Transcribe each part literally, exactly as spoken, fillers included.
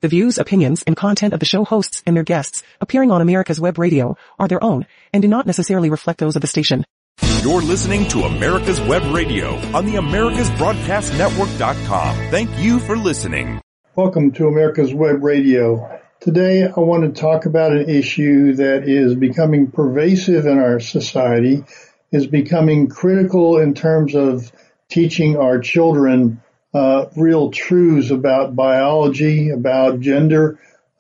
The views, opinions, and content of the show hosts and their guests appearing on America's Web Radio are their own and do not necessarily reflect those of the station. You're listening to America's Web Radio on the Americas Broadcast Network dot com. Thank you for listening. Welcome to America's Web Radio. Today I want to talk about an issue that is becoming pervasive in our society, is becoming critical in terms of teaching our children uh, real truths about biology, about gender,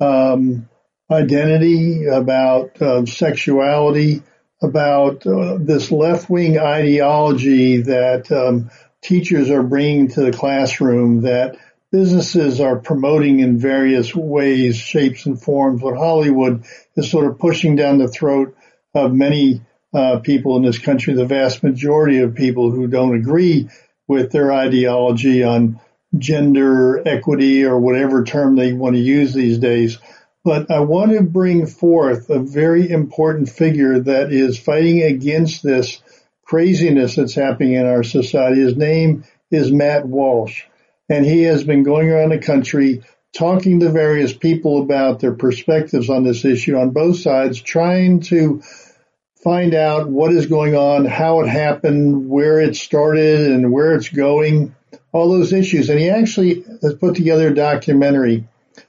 um, identity, about uh, sexuality, about uh, this left-wing ideology that um, teachers are bringing to the classroom, that businesses are promoting in various ways, shapes, and forms, what Hollywood is sort of pushing down the throat of many uh, people in this country, the vast majority of people who don't agree with their ideology on gender equity or whatever term they want to use these days. But I want to bring forth a very important figure that is fighting against this craziness that's happening in our society. His name is Matt Walsh, and he has been going around the country talking to various people about their perspectives on this issue on both sides, trying to find out what is going on, how it happened, where it started, and where it's going, all those issues. And he actually has put together a documentary.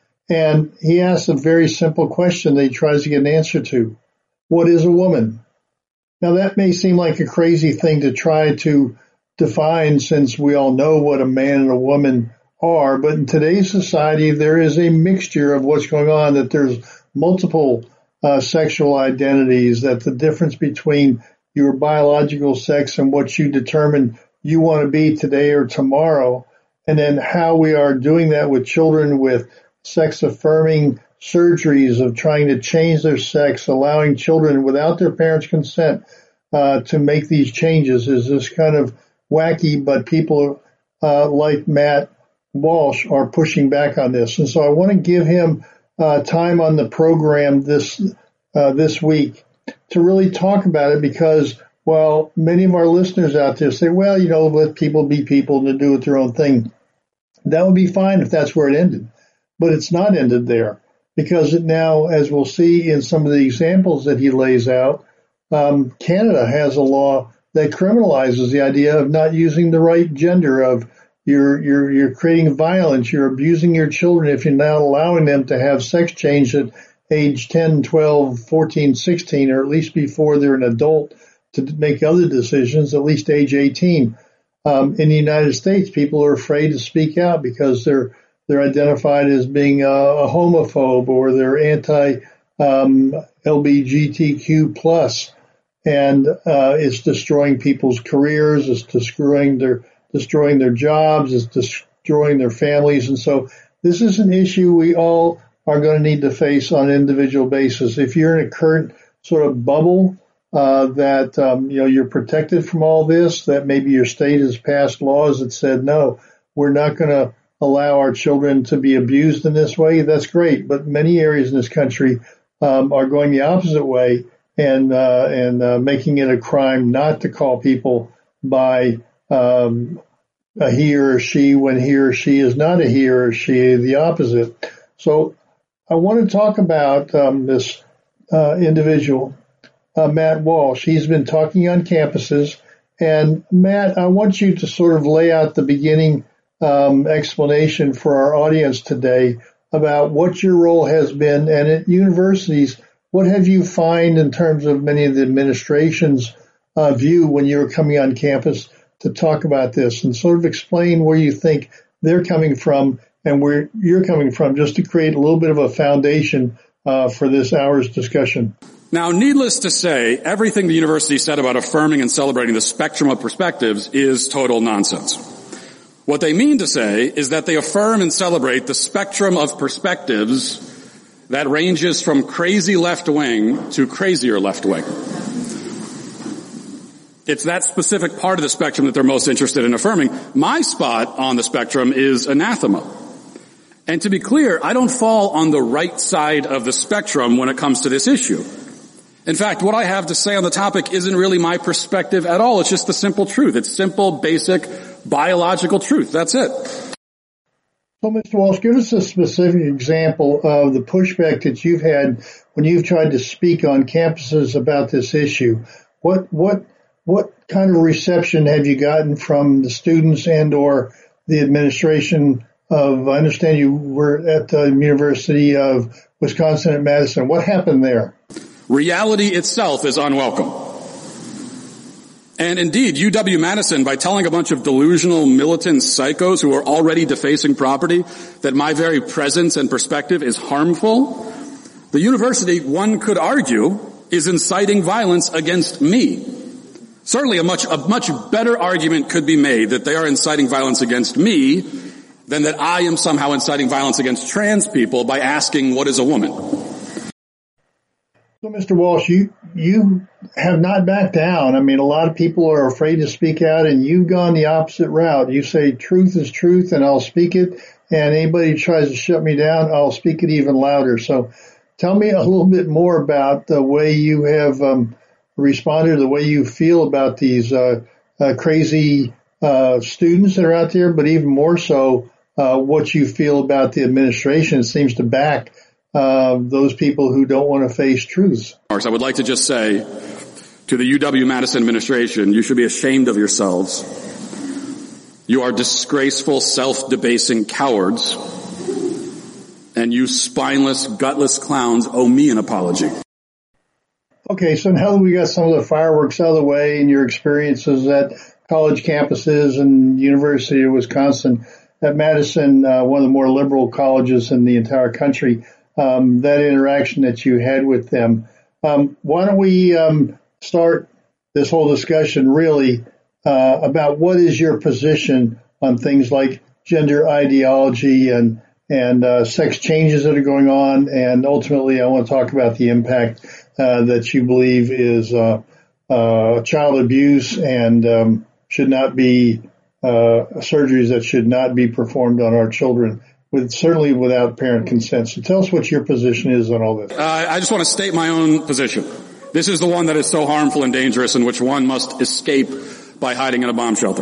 And he asks a very simple question that he tries to get an answer to. What is a woman? Now, that may seem like a crazy thing to try to define, since we all know what a man and a woman are. But in today's society, there is a mixture of what's going on, that there's multiple uh, sexual identities, that the difference between your biological sex and what you determine you want to be today or tomorrow, and then how we are doing that with children with sex-affirming surgeries of trying to change their sex, allowing children without their parents' consent uh, to make these changes, is this kind of wacky, but people uh, like Matt Walsh are pushing back on this. And so I want to give him uh, time on the program this uh, this week to really talk about it, because while many of our listeners out there say, well, you know, let people be people and do it their own thing, that would be fine if that's where it ended. But it's not ended there, because it now, as we'll see in some of the examples that he lays out, um, Canada has a law that criminalizes the idea of not using the right gender, of you're, you're, you're creating violence, you're abusing your children if you're not allowing them to have sex change at age ten, twelve, fourteen, sixteen, or at least before they're an adult to make other decisions, at least age eighteen. Um, in the United States, people are afraid to speak out because they're they're identified as being a, a homophobe, or they're anti um, L G B T Q plus. And uh, it's destroying people's careers, it's destroying their destroying their jobs, it's destroying their families. And so this is an issue we all are going to need to face on an individual basis. If you're in a current sort of bubble uh, that um, you know you're protected from all this, that maybe your state has passed laws that said, no, we're not going to allow our children to be abused in this way, that's great. But many areas in this country um, are going the opposite way, and uh, and uh, making it a crime not to call people by um, a he or a she when he or she is not a he or a she, the opposite. So I want to talk about um, this uh, individual, uh, Matt Walsh. He's been talking on campuses. And Matt, I want you to sort of lay out the beginning um, explanation for our audience today about what your role has been, and at universities, what have you find in terms of many of the administration's uh, view when you were coming on campus to talk about this, and sort of explain where you think they're coming from and where you're coming from, just to create a little bit of a foundation uh, for this hour's discussion. Now, needless to say, everything the university said about affirming and celebrating the spectrum of perspectives is total nonsense. What they mean to say is that they affirm and celebrate the spectrum of perspectives that ranges from crazy left wing to crazier left wing. It's that specific part of the spectrum that they're most interested in affirming. My spot on the spectrum is anathema. And to be clear, I don't fall on the right side of the spectrum when it comes to this issue. In fact, what I have to say on the topic isn't really my perspective at all. It's just the simple truth. It's simple, basic, biological truth. That's it. So, Mister Walsh, give us a specific example of the pushback that you've had when you've tried to speak on campuses about this issue. What what what kind of reception have you gotten from the students and or the administration of, I understand you were at the University of Wisconsin at Madison. What happened there? Reality itself is unwelcome. And indeed, U W-Madison, by telling a bunch of delusional militant psychos who are already defacing property that my very presence and perspective is harmful, the university, one could argue, is inciting violence against me. Certainly a much, a much better argument could be made that they are inciting violence against me than that I am somehow inciting violence against trans people by asking what is a woman. So, Mister Walsh, you, you have not backed down. I mean, a lot of people are afraid to speak out, and you've gone the opposite route. You say truth is truth, and I'll speak it, and anybody who tries to shut me down, I'll speak it even louder. So tell me a little bit more about the way you have um, responded, the way you feel about these uh, uh, crazy uh, students that are out there, but even more so, uh, what you feel about the administration. It seems to back Uh, those people who don't want to face truths. I would like to just say to the U W-Madison administration, you should be ashamed of yourselves. You are disgraceful, self-debasing cowards, and you spineless, gutless clowns owe me an apology. Okay, so now that we got some of the fireworks out of the way and your experiences at college campuses and University of Wisconsin, at Madison, uh, one of the more liberal colleges in the entire country, Um, that interaction that you had with them. Um, why don't we um, start this whole discussion really uh, about what is your position on things like gender ideology and and uh, sex changes that are going on, and ultimately I want to talk about the impact uh, that you believe is uh, uh, child abuse and um, should not be uh, surgeries that should not be performed on our children. With, certainly without parent consent. So tell us what your position is on all this. Uh, I just want to state my own position. This is the one that is so harmful and dangerous and which one must escape by hiding in a bomb shelter.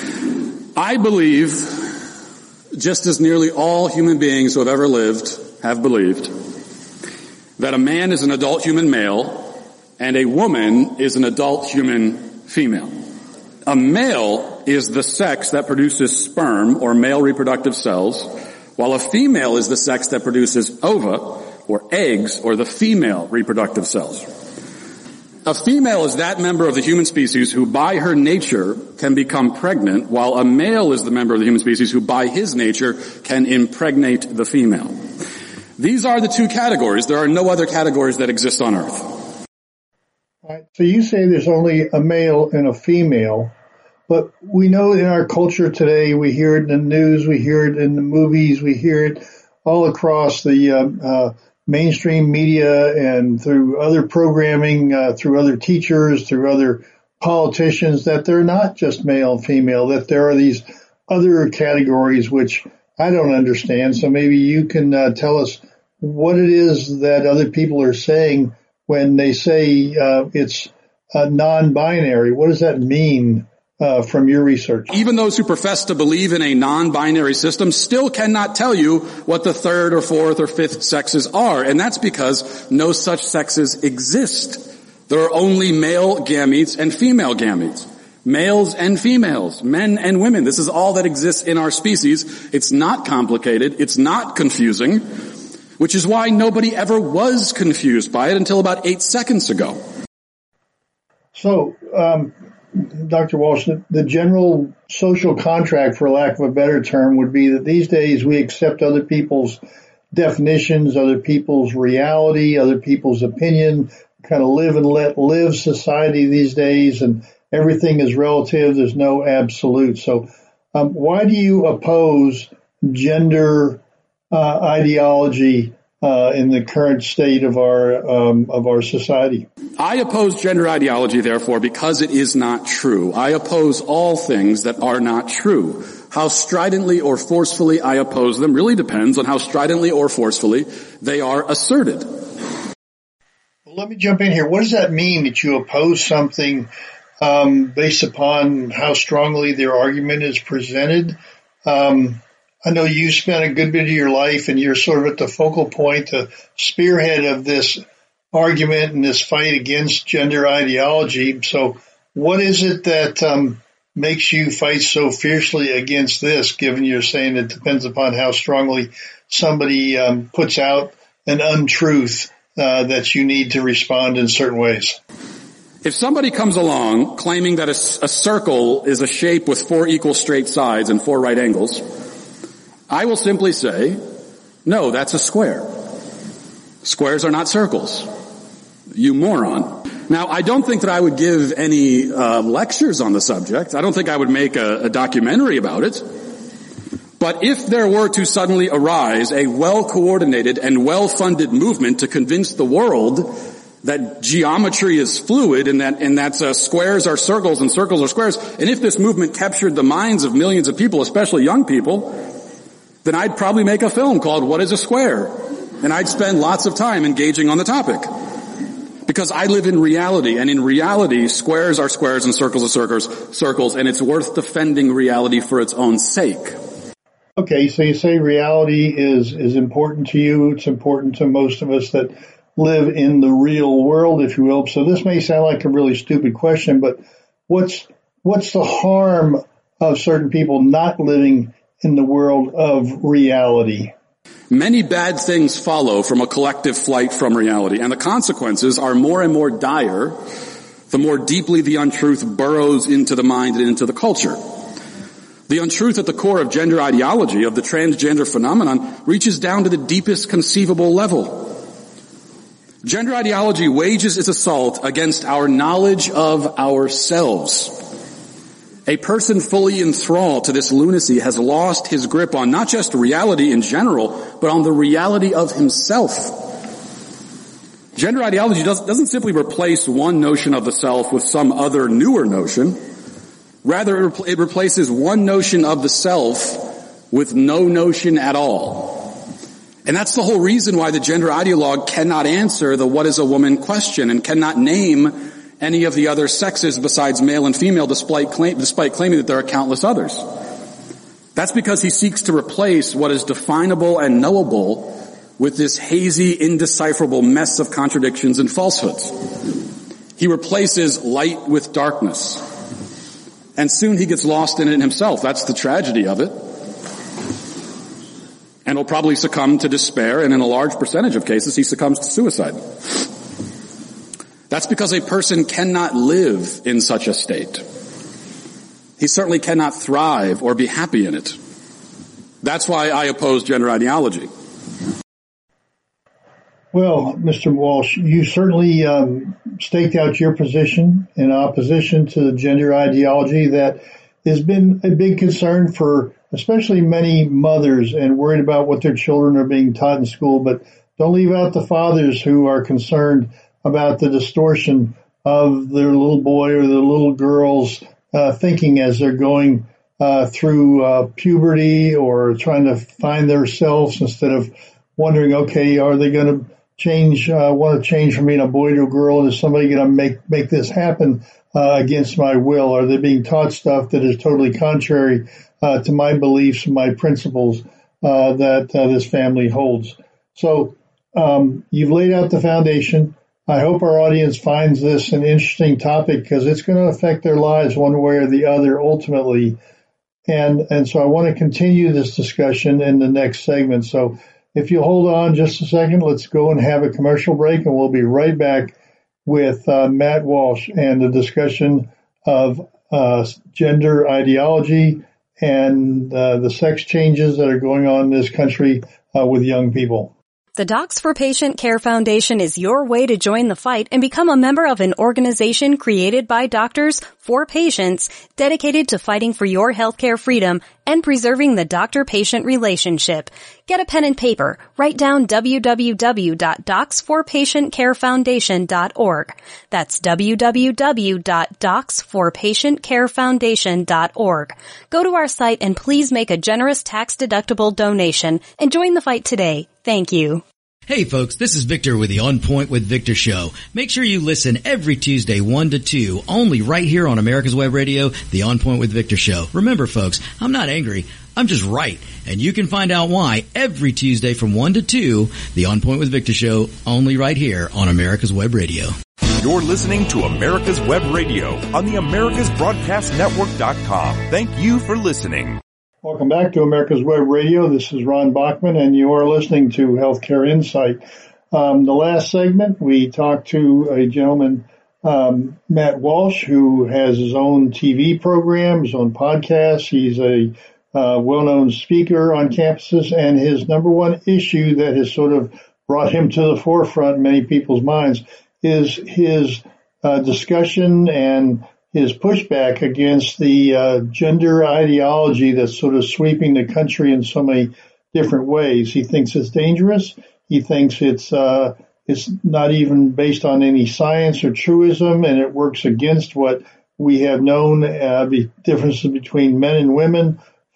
I believe, just as nearly all human beings who have ever lived have believed, that a man is an adult human male and a woman is an adult human female. A male is the sex that produces sperm or male reproductive cells, while a female is the sex that produces ova, or eggs, or the female reproductive cells. A female is that member of the human species who by her nature can become pregnant, while a male is the member of the human species who by his nature can impregnate the female. These are the two categories. There are no other categories that exist on Earth. All right, so you say there's only a male and a female. But we know in our culture today, we hear it in the news, we hear it in the movies, we hear it all across the uh, uh, mainstream media and through other programming, uh, through other teachers, through other politicians, that they're not just male and female, that there are these other categories which I don't understand. So maybe you can uh, tell us what it is that other people are saying when they say uh, it's uh, non-binary. What does that mean? Uh, from your research. Even those who profess to believe in a non-binary system still cannot tell you what the third or fourth or fifth sexes are, and that's because no such sexes exist. There are only male gametes and female gametes. Males and females, men and women. This is all that exists in our species. It's not complicated. It's not confusing, which is why nobody ever was confused by it until about eight seconds ago. So, um, Doctor Walsh, the, the general social contract, for lack of a better term, would be that these days we accept other people's definitions, other people's reality, other people's opinion, kind of live and let live society these days, and everything is relative. There's no absolute. So um, why do you oppose gender uh, ideology Uh, in the current state of our um, of our society? I oppose gender ideology, therefore, because it is not true. I oppose all things that are not true. How stridently or forcefully I oppose them really depends on how stridently or forcefully they are asserted. Well, let me jump in here. What does that mean that you oppose something um, based upon how strongly their argument is presented? Um, I know you spent a good bit of your life and you're sort of at the focal point, the spearhead of this argument and this fight against gender ideology. So what is it that um, makes you fight so fiercely against this, given you're saying it depends upon how strongly somebody um, puts out an untruth uh, that you need to respond in certain ways? If somebody comes along claiming that a, a circle is a shape with four equal straight sides and four right angles, I will simply say, no, that's a square. Squares are not circles. You moron. Now, I don't think that I would give any uh, lectures on the subject. I don't think I would make a, a documentary about it. But if there were to suddenly arise a well-coordinated and well-funded movement to convince the world that geometry is fluid and that and that uh, squares are circles and circles are squares, and if this movement captured the minds of millions of people, especially young people, then I'd probably make a film called What is a Square? And I'd spend lots of time engaging on the topic. Because I live in reality, and in reality, squares are squares and circles are circles, circles, and it's worth defending reality for its own sake. Okay, so you say reality is, is important to you. It's important to most of us that live in the real world, if you will. So this may sound like a really stupid question, but what's what's the harm of certain people not living in the world of reality? Many bad things follow from a collective flight from reality, and the consequences are more and more dire the more deeply the untruth burrows into the mind and into the culture. The untruth at the core of gender ideology, of the transgender phenomenon, reaches down to the deepest conceivable level. Gender ideology wages its assault against our knowledge of ourselves. A person fully enthralled to this lunacy has lost his grip on not just reality in general, but on the reality of himself. Gender ideology does, doesn't simply replace one notion of the self with some other newer notion. Rather, it, repl- it replaces one notion of the self with no notion at all. And that's the whole reason why the gender ideologue cannot answer the what is a woman question and cannot name any of the other sexes besides male and female, despite, claim, despite claiming that there are countless others. That's because he seeks to replace what is definable and knowable with this hazy, indecipherable mess of contradictions and falsehoods. He replaces light with darkness. And soon he gets lost in it himself. That's the tragedy of it. And will probably succumb to despair, and in a large percentage of cases, he succumbs to suicide. That's because a person cannot live in such a state. He certainly cannot thrive or be happy in it. That's why I oppose gender ideology. Well, Mister Walsh, you certainly um, staked out your position in opposition to the gender ideology that has been a big concern for especially many mothers and worried about what their children are being taught in school. But don't leave out the fathers who are concerned about the distortion of their little boy or their little girl's uh, thinking as they're going uh, through uh, puberty or trying to find themselves instead of wondering, okay, are they going to change, uh, want to change from being a boy to a girl? And is somebody going to make, make this happen uh, against my will? Are they being taught stuff that is totally contrary uh, to my beliefs and my principles uh, that uh, this family holds? So um, you've laid out the foundation. I hope our audience finds this an interesting topic because it's going to affect their lives one way or the other ultimately. And, and so I want to continue this discussion in the next segment. So if you hold on just a second, let's go and have a commercial break, and we'll be right back with uh, Matt Walsh and the discussion of uh, gender ideology and uh, the sex changes that are going on in this country uh, with young people. The Docs for Patient Care Foundation is your way to join the fight and become a member of an organization created by doctors for patients dedicated to fighting for your healthcare freedom and preserving the doctor-patient relationship. Get a pen and paper. Write down w w w dot docs for patient care foundation dot org. That's w w w dot docs for patient care foundation dot org. Go to our site and please make a generous tax-deductible donation and join the fight today. Thank you. Hey folks, this is Victor with the On Point with Victor show. Make sure you listen every Tuesday one to two, only right here on America's Web Radio, the On Point with Victor show. Remember folks, I'm not angry, I'm just right. And you can find out why every Tuesday from one to two, the On Point with Victor show, only right here on America's Web Radio. You're listening to America's Web Radio on the Americas Broadcast Network dot com. Thank you for listening. Welcome back to America's Web Radio. This is Ron Bachman, and you are listening to Healthcare Insight. Um, the last segment, we talked to a gentleman, um, Matt Walsh, who has his own T V program, his own podcast. He's a uh, well-known speaker on campuses, and his number one issue that has sort of brought him to the forefront in many people's minds is his uh, discussion and his pushback against the uh, gender ideology that's sort of sweeping the country in so many different ways. He thinks it's dangerous. He thinks it's uh, it's not even based on any science or truism, and it works against what we have known uh, the differences between men and women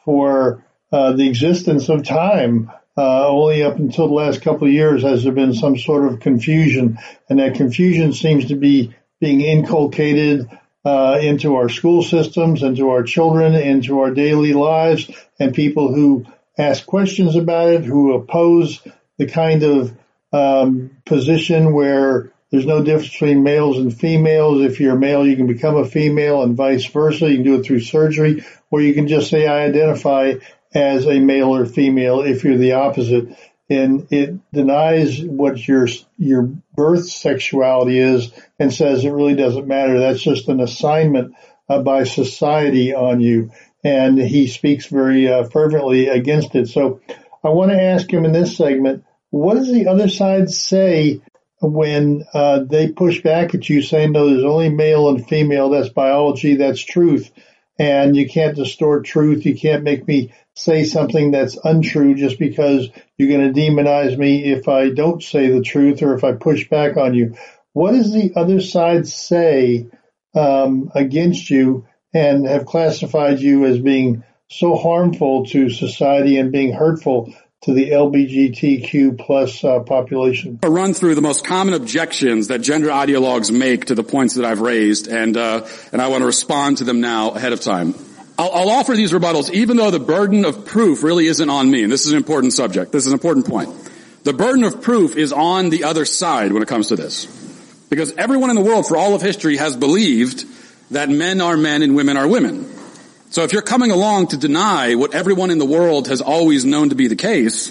for uh, the existence of time. Uh, only up until the last couple of years has there been some sort of confusion, and that confusion seems to be being inculcated uh, into our school systems, into our children, into our daily lives, and people who ask questions about it, who oppose the kind of um, position where there's no difference between males and females. If you're a male, you can become a female, and vice versa. You can do it through surgery, or you can just say, I identify as a male or female if you're the opposite. And it denies what your your birth sexuality is and says it really doesn't matter. That's just an assignment uh, by society on you. And he speaks very uh, fervently against it. So I want to ask him in this segment, what does the other side say when uh, they push back at you saying, no, there's only male and female, that's biology, that's truth, and you can't distort truth, you can't make me say something that's untrue just because you're going to demonize me if I don't say the truth or if I push back on you. What does the other side say um, against you and have classified you as being so harmful to society and being hurtful to the L G B T Q plus uh, population? I'll run through the most common objections that gender ideologues make to the points that I've raised, and uh, and I want to respond to them now ahead of time. I'll, I'll offer these rebuttals even though the burden of proof really isn't on me, and this is an important subject. This is an important point. The burden of proof is on the other side when it comes to this, because everyone in the world for all of history has believed that men are men and women are women. So if you're coming along to deny what everyone in the world has always known to be the case,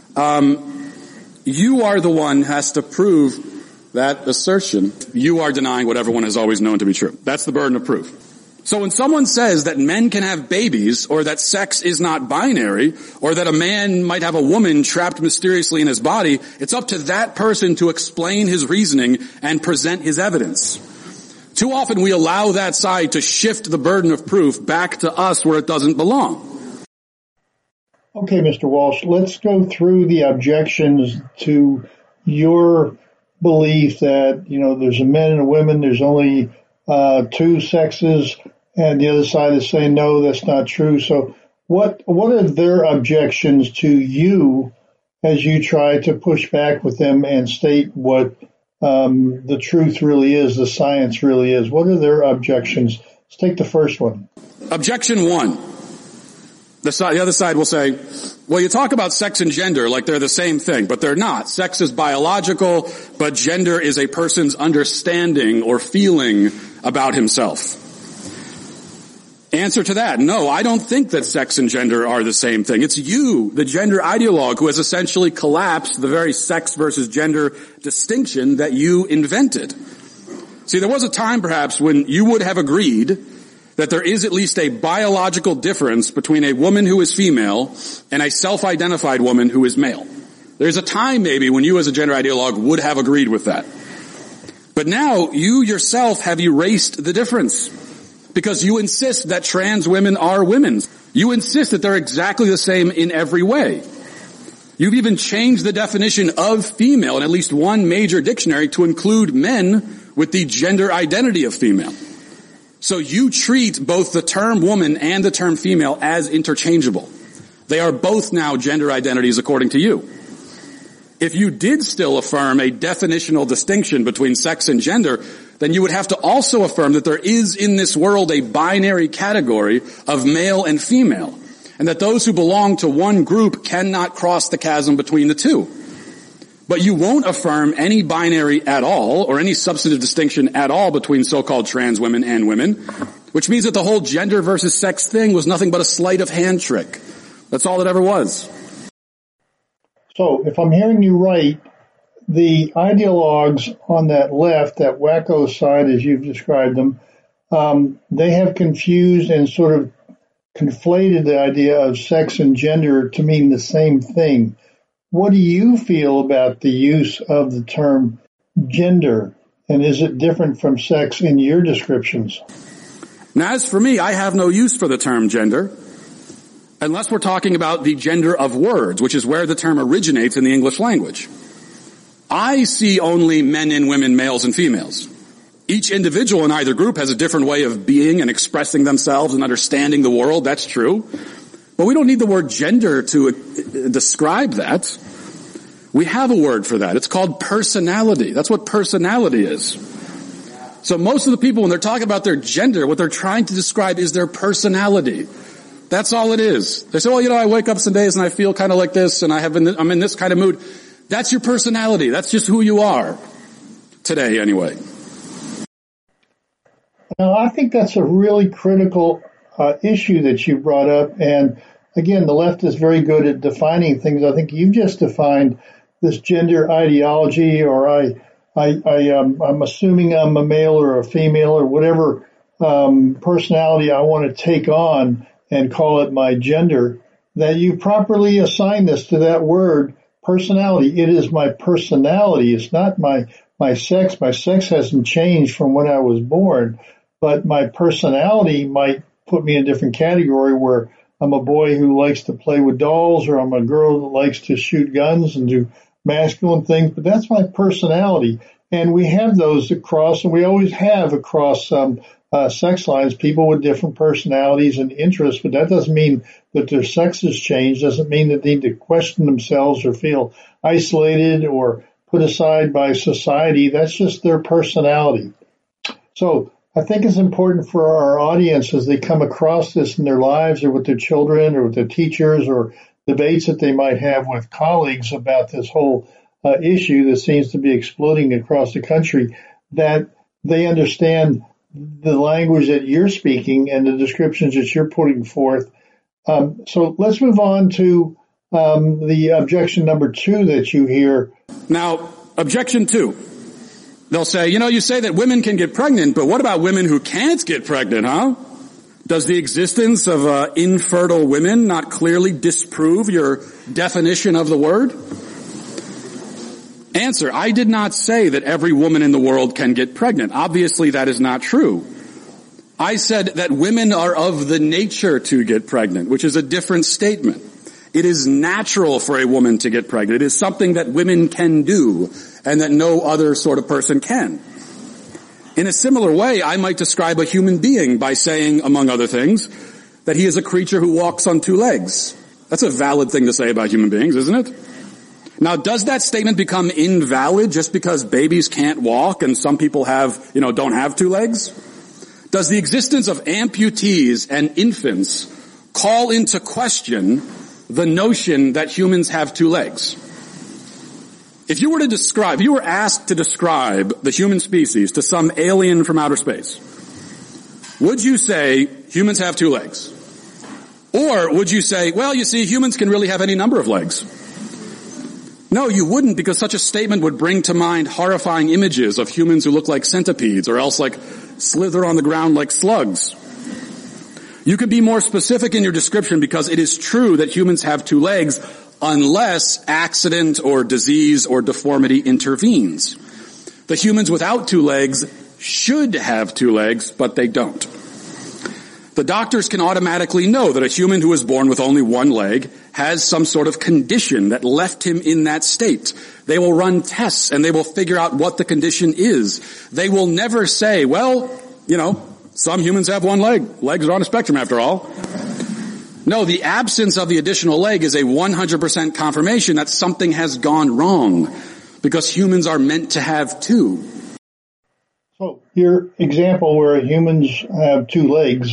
um, you are the one who has to prove that assertion. You are denying what everyone has always known to be true. That's the burden of proof. So when someone says that men can have babies, or that sex is not binary, or that a man might have a woman trapped mysteriously in his body, it's up to that person to explain his reasoning and present his evidence. Too often we allow that side to shift the burden of proof back to us where it doesn't belong. Okay, Mister Walsh, let's go through the objections to your belief that, you know, there's a men and a women, there's only uh, two sexes, and the other side is saying, no, that's not true. So what what are their objections to you as you try to push back with them and state what um, the truth really is, the science really is? What are their objections? Let's take the first one. Objection one. The, side, the other side will say, well, you talk about sex and gender like they're the same thing, but they're not. Sex is biological, but gender is a person's understanding or feeling about himself. Answer to that, no, I don't think that sex and gender are the same thing. It's you, the gender ideologue, who has essentially collapsed the very sex versus gender distinction that you invented. See, there was a time perhaps when you would have agreed that there is at least a biological difference between a woman who is female and a self-identified woman who is male. There's a time maybe when you as a gender ideologue would have agreed with that. But now you yourself have erased the difference because you insist that trans women are women. You insist that they're exactly the same in every way. You've even changed the definition of female in at least one major dictionary to include men with the gender identity of female. So you treat both the term woman and the term female as interchangeable. They are both now gender identities according to you. If you did still affirm a definitional distinction between sex and gender, then you would have to also affirm that there is in this world a binary category of male and female. and that those who belong to one group cannot cross the chasm between the two. But you won't affirm any binary at all, or any substantive distinction at all between so-called trans women and women, which means that the whole gender versus sex thing was nothing but a sleight of hand trick. That's all it ever was. So, if I'm hearing you right, the ideologues on that left, that wacko side as you've described them, um, they have confused and sort of conflated the idea of sex and gender to mean the same thing. What do you feel about the use of the term gender, and is it different from sex in your descriptions? Now, as for me, I have no use for the term gender, unless we're talking about the gender of words, which is where the term originates in the English language. I see only men and women, males and females. Each individual in either group has a different way of being and expressing themselves and understanding the world. That's true. But we don't need the word gender to uh, describe that. We have a word for that. It's called personality. That's what personality is. So most of the people, when they're talking about their gender, what they're trying to describe is their personality. That's all it is. They say, well, you know, I wake up some days and I feel kind of like this, and I have been, I'm in this kind of mood. That's your personality. That's just who you are. Today, anyway. Now, I think that's a really critical uh, issue that you brought up. And again, the left is very good at defining things. I think you've just defined this gender ideology, or I, I, I um, I'm assuming I'm a male or a female or whatever um, personality I want to take on and call it my gender, that you properly assign this to that word, personality. It is my personality. It's not my, my sex. My sex hasn't changed from when I was born, but my personality might put me in a different category where I'm a boy who likes to play with dolls, or I'm a girl that likes to shoot guns and do masculine things, but that's my personality. And we have those across, and we always have across um, uh, sex lines, people with different personalities and interests, but that doesn't mean that their sex has changed, doesn't mean that they need to question themselves or feel isolated or put aside by society. That's just their personality. So I think it's important for our audience, as they come across this in their lives or with their children or with their teachers or debates that they might have with colleagues about this whole uh, issue that seems to be exploding across the country, that they understand the language that you're speaking and the descriptions that you're putting forth. Um, so let's move on to um, the objection number two that you hear. Now, objection two. They'll say, you know, you say that women can get pregnant, but what about women who can't get pregnant, huh? Does the existence of uh, infertile women not clearly disprove your definition of the word? Answer, I did not say that every woman in the world can get pregnant. Obviously, that is not true. I said that women are of the nature to get pregnant, which is a different statement. It is natural for a woman to get pregnant. It is something that women can do and that no other sort of person can. In a similar way, I might describe a human being by saying, among other things, that he is a creature who walks on two legs. That's a valid thing to say about human beings, isn't it? Now, does that statement become invalid just because babies can't walk and some people have, you know, don't have two legs? Does the existence of amputees and infants call into question the notion that humans have two legs? If you were to describe, if you were asked to describe the human species to some alien from outer space, would you say humans have two legs? Or would you say, well, you see, humans can really have any number of legs? No, you wouldn't, because such a statement would bring to mind horrifying images of humans who look like centipedes or else like slither on the ground like slugs. You can be more specific in your description because it is true that humans have two legs unless accident or disease or deformity intervenes. The humans without two legs should have two legs, but they don't. The doctors can automatically know that a human who is born with only one leg has some sort of condition that left him in that state. They will run tests and they will figure out what the condition is. They will never say, well, you know, some humans have one leg. Legs are on a spectrum after all. No, the absence of the additional leg is a one hundred percent confirmation that something has gone wrong, because humans are meant to have two. So your example where humans have two legs,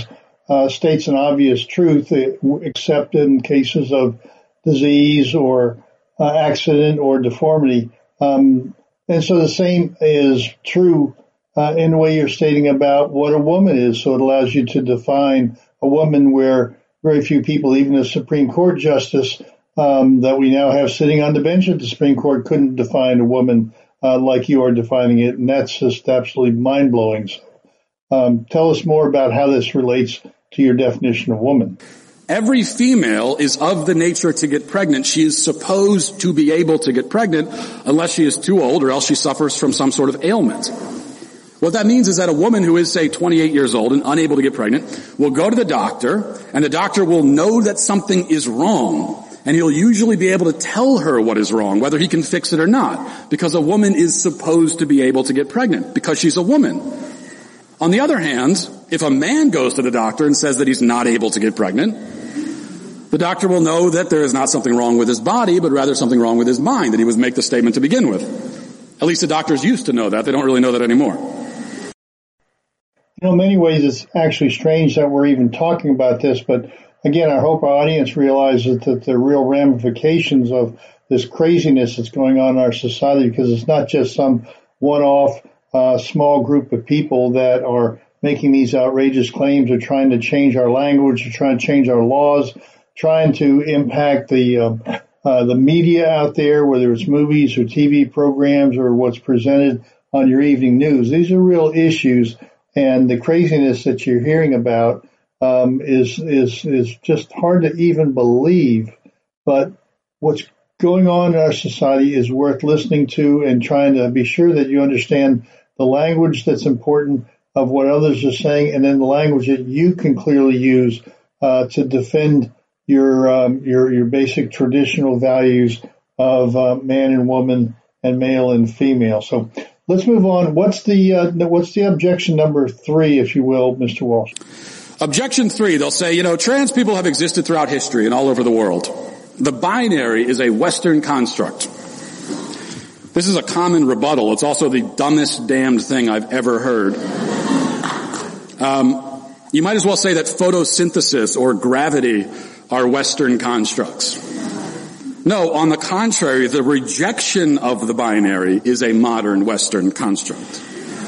uh, states an obvious truth, except in cases of disease or uh, accident or deformity. Um, and so the same is true uh, in the way you're stating about what a woman is. So it allows you to define a woman where very few people, even the Supreme Court justice um, that we now have sitting on the bench at the Supreme Court, couldn't define a woman uh, like you are defining it. And that's just absolutely mind-blowing. So, um, tell us more about how this relates to your definition of woman. Every female is of the nature to get pregnant. She is supposed to be able to get pregnant unless she is too old or else she suffers from some sort of ailment. What that means is that a woman who is, say, twenty-eight years old and unable to get pregnant will go to the doctor, and the doctor will know that something is wrong, and he'll usually be able to tell her what is wrong, whether he can fix it or not, because a woman is supposed to be able to get pregnant, because she's a woman. On the other hand, if a man goes to the doctor and says that he's not able to get pregnant, the doctor will know that there is not something wrong with his body, but rather something wrong with his mind, that he was make the statement to begin with. At least the doctors used to know that. They don't really know that anymore. You know, in many ways, it's actually strange that we're even talking about this, but again, I hope our audience realizes that the real ramifications of this craziness that's going on in our society, because it's not just some one-off uh, small group of people that are making these outrageous claims or trying to change our language or trying to change our laws, trying to impact the uh, uh, the media out there, whether it's movies or T V programs or what's presented on your evening news. These are real issues. And the craziness that you're hearing about um, is is is just hard to even believe. But what's going on in our society is worth listening to and trying to be sure that you understand the language that's important of what others are saying, and then the language that you can clearly use uh, to defend your um, your your basic traditional values of uh, man and woman and male and female. So. Let's move on. What's the uh, what's the objection number three, if you will, Mister Walsh? Objection three, they'll say, you know, trans people have existed throughout history and all over the world. The binary is a Western construct. This is a common rebuttal. It's also the dumbest damned thing I've ever heard. Um, you might as well say that photosynthesis or gravity are Western constructs. No, on the contrary, the rejection of the binary is a modern Western construct.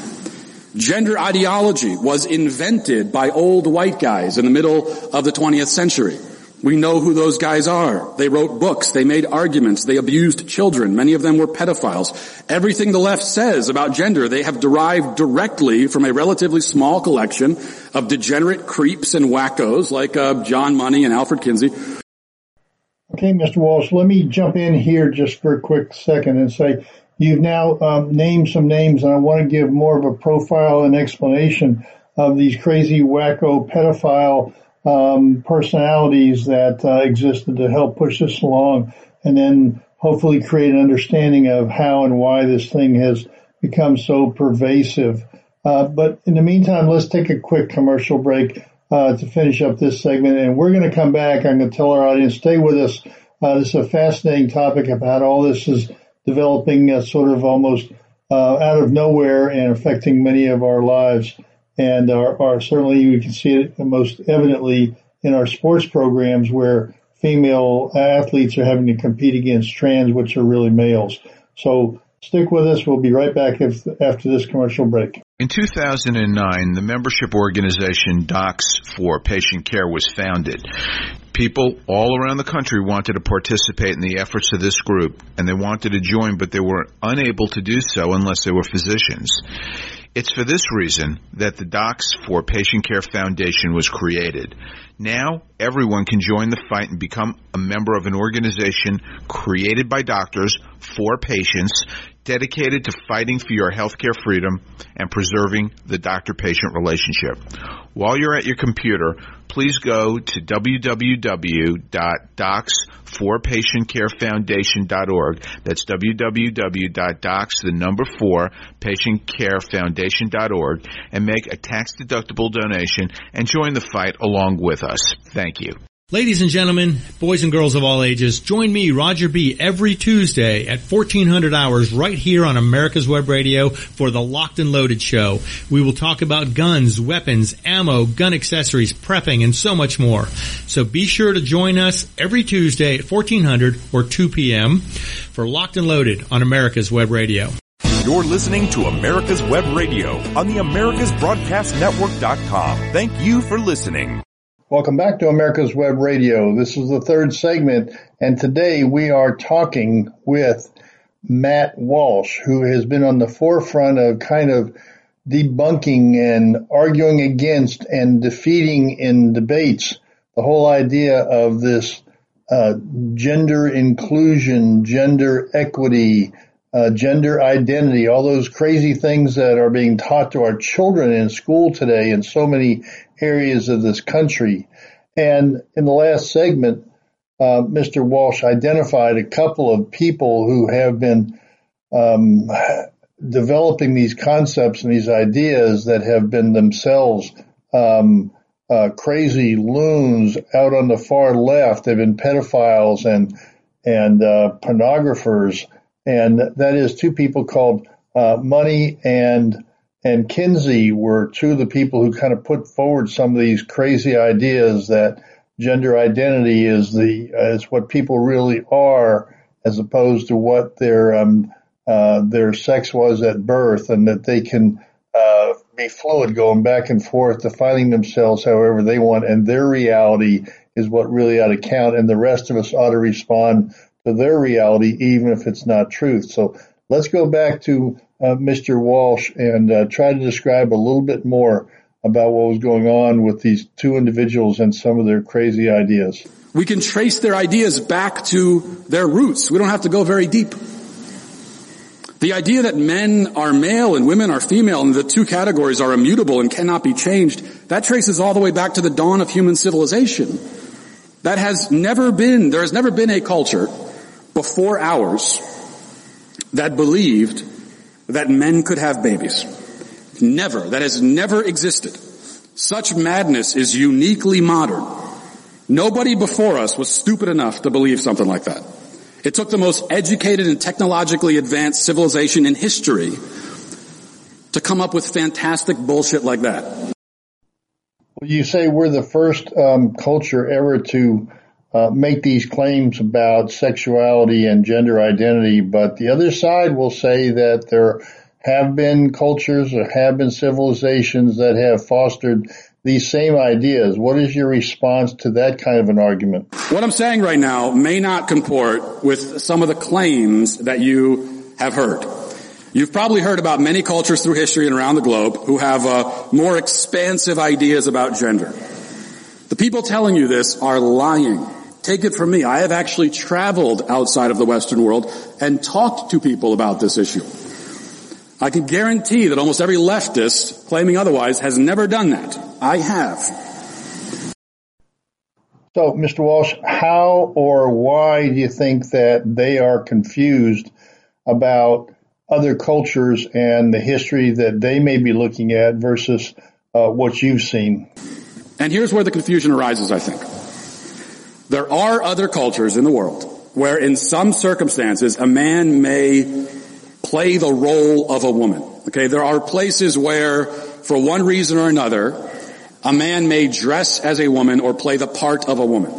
Gender ideology was invented by old white guys in the middle of the twentieth century. We know who those guys are. They wrote books. They made arguments. They abused children. Many of them were pedophiles. Everything the left says about gender, they have derived directly from a relatively small collection of degenerate creeps and wackos like uh, John Money and Alfred Kinsey. Okay, Mister Walsh, let me jump in here just for a quick second and say you've now um, named some names, and I want to give more of a profile and explanation of these crazy, wacko, pedophile um, personalities that uh, existed to help push this along, and then hopefully create an understanding of how and why this thing has become so pervasive. Uh, but in the meantime, let's take a quick commercial break. Uh, to finish up this segment, and we're going to come back. I'm going to tell our audience, stay with us. Uh, this is a fascinating topic about all this is developing uh, sort of almost uh, out of nowhere and affecting many of our lives. And are, are certainly, we can see it most evidently in our sports programs where female athletes are having to compete against trans, which are really males. So stick with us. We'll be right back if, after this commercial break. In two thousand nine, the membership organization Docs for Patient Care was founded. People all around the country wanted to participate in the efforts of this group, and they wanted to join, but they were unable to do so unless they were physicians. It's for this reason that the Docs for Patient Care Foundation was created. Now, everyone can join the fight and become a member of an organization created by doctors for patients, dedicated to fighting for your healthcare freedom and preserving the doctor-patient relationship. While you're at your computer, please go to w w w dot docs for patient care foundation dot org. That's w w w dot docs, the number four, patient care foundation dot org, and make a tax-deductible donation and join the fight along with us. Thank you. Ladies and gentlemen, boys and girls of all ages, join me, Roger B., every Tuesday at fourteen hundred hours right here on America's Web Radio for the Locked and Loaded Show. We will talk about guns, weapons, ammo, gun accessories, prepping, and so much more. So be sure to join us every Tuesday at fourteen hundred or two p.m. for Locked and Loaded on America's Web Radio. You're listening to America's Web Radio on the Americas Broadcast Network dot com. Thank you for listening. Welcome back to America's Web Radio. This is the third segment, and today we are talking with Matt Walsh, who has been on the forefront of kind of debunking and arguing against and defeating in debates the whole idea of this uh, gender inclusion, gender equity, uh, gender identity, all those crazy things that are being taught to our children in school today in so many areas of this country. And in the last segment, uh, Mister Walsh identified a couple of people who have been um, developing these concepts and these ideas that have been themselves um, uh, crazy loons out on the far left. They've been pedophiles and and uh, pornographers, and that is two people called uh, Money and And Kinsey were two of the people who kind of put forward some of these crazy ideas that gender identity is the is what people really are, as opposed to what their um, uh, their sex was at birth, and that they can uh, be fluid, going back and forth, defining themselves however they want, and their reality is what really ought to count, and the rest of us ought to respond to their reality, even if it's not truth. So let's go back to Uh, Mister Walsh and uh, try to describe a little bit more about what was going on with these two individuals and some of their crazy ideas. We can trace their ideas back to their roots. We don't have to go very deep. The idea that men are male and women are female and the two categories are immutable and cannot be changed, that traces all the way back to the dawn of human civilization. That has never been, there has never been a culture before ours that believed that men could have babies. Never. That has never existed. Such madness is uniquely modern. Nobody before us was stupid enough to believe something like that. It took the most educated and technologically advanced civilization in history to come up with fantastic bullshit like that. Well, you say we're the first um, culture ever to Uh, make these claims about sexuality and gender identity, but the other side will say that there have been cultures or have been civilizations that have fostered these same ideas. What is your response to that kind of an argument? What I'm saying right now may not comport with some of the claims that you have heard. You've probably heard about many cultures through history and around the globe who have uh, more expansive ideas about gender. The people telling you this are lying. Take it from me. I have actually traveled outside of the Western world and talked to people about this issue. I can guarantee that almost every leftist claiming otherwise has never done that. I have. So, Mister Walsh, how or why do you think that they are confused about other cultures and the history that they may be looking at versus uh, what you've seen? And here's where the confusion arises, I think. There are other cultures in the world where in some circumstances a man may play the role of a woman. Okay, there are places where for one reason or another a man may dress as a woman or play the part of a woman.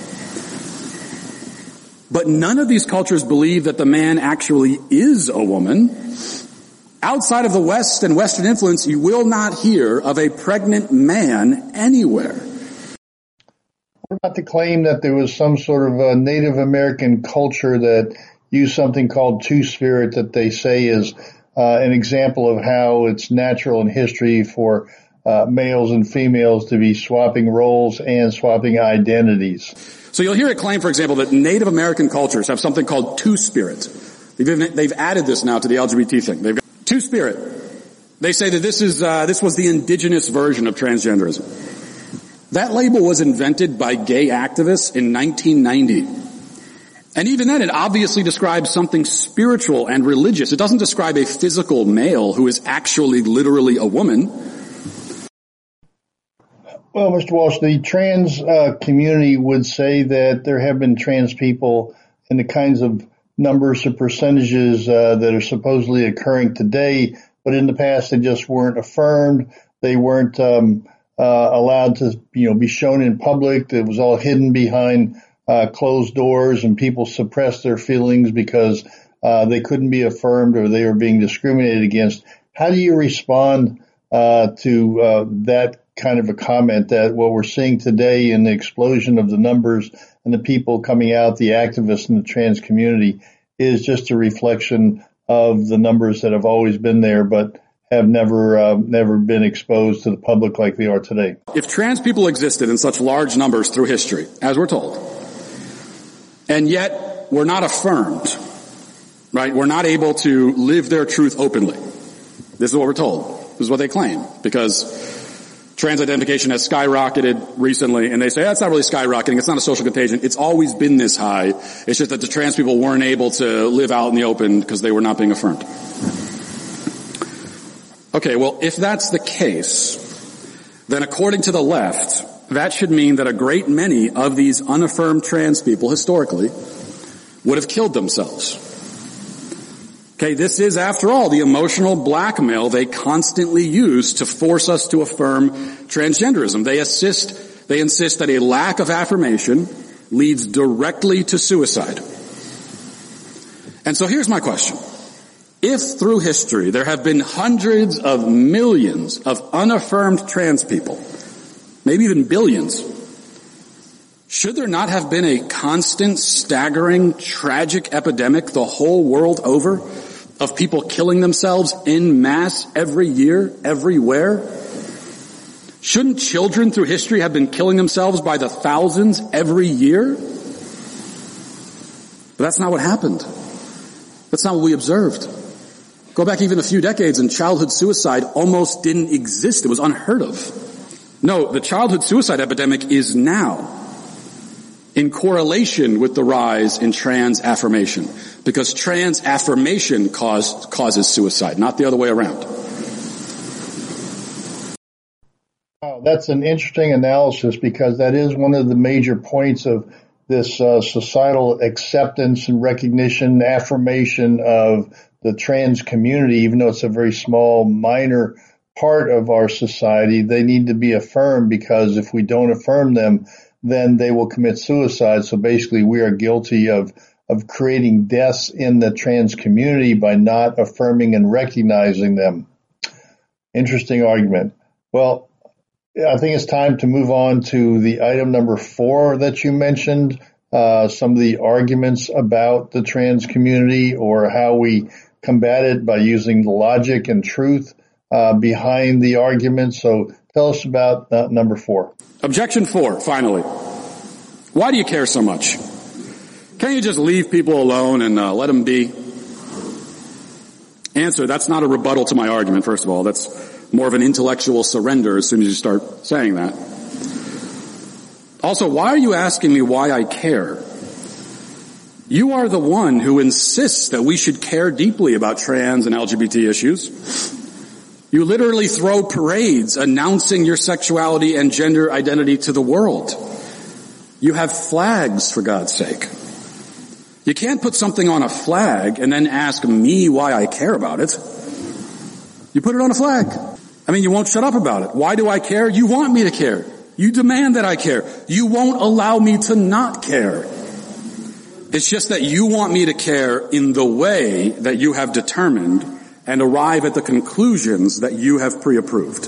But none of these cultures believe that the man actually is a woman. Outside of the West and Western influence, you will not hear of a pregnant man anywhere. What about the claim that there was some sort of a Native American culture that used something called Two-Spirit that they say is uh, an example of how it's natural in history for uh, males and females to be swapping roles and swapping identities? So you'll hear a claim, for example, that Native American cultures have something called Two-Spirit. They've, they've added this now to the L G B T thing. They've got Two-Spirit. They say that this is uh, this was the indigenous version of transgenderism. That label was invented by gay activists in nineteen ninety. And even then, it obviously describes something spiritual and religious. It doesn't describe a physical male who is actually literally a woman. Well, Mister Walsh, the trans uh, community would say that there have been trans people in the kinds of numbers or percentages uh, that are supposedly occurring today, but in the past they just weren't affirmed. They weren't um, uh, allowed to, you know, be shown in public. It was all hidden behind uh, closed doors, and people suppressed their feelings because uh, they couldn't be affirmed or they were being discriminated against. How do you respond uh, to uh, that kind of a comment, that what we're seeing today in the explosion of the numbers and the people coming out, the activists in the trans community, is just a reflection of the numbers that have always been there but have never uh, never been exposed to the public like they are today? If trans people existed in such large numbers through history, as we're told, and yet we're not affirmed, right? We're not able to live their truth openly. This is what we're told. This is what they claim, because trans identification has skyrocketed recently, and they say, that's not really skyrocketing. It's not a social contagion. It's always been this high. It's just that the trans people weren't able to live out in the open because they were not being affirmed. Okay, well, if that's the case, then according to the left, that should mean that a great many of these unaffirmed trans people historically would have killed themselves. Okay, this is, after all, the emotional blackmail they constantly use to force us to affirm transgenderism. They assist, they insist that a lack of affirmation leads directly to suicide. And so here's my question. If through history there have been hundreds of millions of unaffirmed trans people, maybe even billions, should there not have been a constant, staggering, tragic epidemic the whole world over of people killing themselves en masse every year, everywhere? Shouldn't children through history have been killing themselves by the thousands every year? But that's not what happened. That's not what we observed. Go back even a few decades and childhood suicide almost didn't exist. It was unheard of. No, the childhood suicide epidemic is now in correlation with the rise in trans affirmation, because trans affirmation cause, causes suicide, not the other way around. Wow, that's an interesting analysis, because that is one of the major points of this uh, societal acceptance and recognition, affirmation of the trans community. Even though it's a very small, minor part of our society, they need to be affirmed, because if we don't affirm them, then they will commit suicide. So basically we are guilty of, of creating deaths in the trans community by not affirming and recognizing them. Interesting argument. Well, I think it's time to move on to the item number four that you mentioned, uh, some of the arguments about the trans community, or how we combat it by using logic and truth uh, behind the argument. So tell us about uh, number four. Objection four, finally. Why do you care so much? Can't you just leave people alone and uh, let them be? Answer, that's not a rebuttal to my argument, first of all. That's more of an intellectual surrender as soon as you start saying that. Also, why are you asking me why I care? You are the one who insists that we should care deeply about trans and L G B T issues. You literally throw parades announcing your sexuality and gender identity to the world. You have flags, for God's sake. You can't put something on a flag and then ask me why I care about it. You put it on a flag. I mean, you won't shut up about it. Why do I care? You want me to care. You demand that I care. You won't allow me to not care. It's just that you want me to care in the way that you have determined and arrive at the conclusions that you have pre-approved.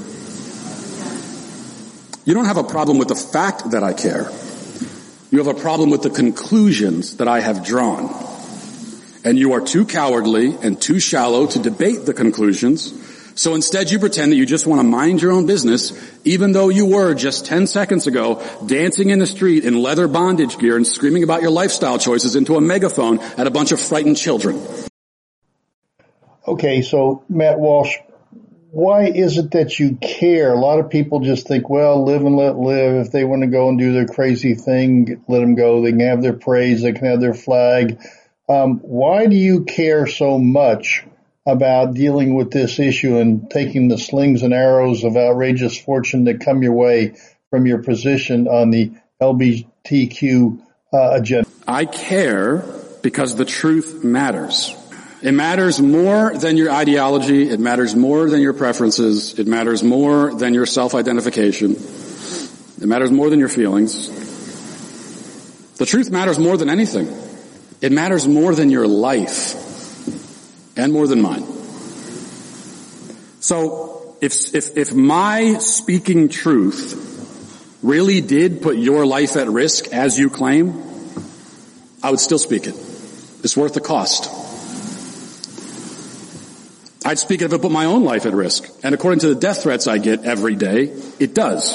You don't have a problem with the fact that I care. You have a problem with the conclusions that I have drawn. And you are too cowardly and too shallow to debate the conclusions. So instead you pretend that you just want to mind your own business, even though you were just ten seconds ago dancing in the street in leather bondage gear and screaming about your lifestyle choices into a megaphone at a bunch of frightened children. Okay, so Matt Walsh, why is it that you care? A lot of people just think, well, live and let live. If they want to go and do their crazy thing, let them go. They can have their parades. They can have their flag. Um, why do you care so much about dealing with this issue and taking the slings and arrows of outrageous fortune that come your way from your position on the L G B T Q uh, agenda? I care because the truth matters. It matters more than your ideology. It matters more than your preferences. It matters more than your self-identification. It matters more than your feelings. The truth matters more than anything. It matters more than your life and more than mine. So if, if, if my speaking truth really did put your life at risk as you claim, I would still speak it. It's worth the cost. I'd speak it if it put my own life at risk. And according to the death threats I get every day, it does.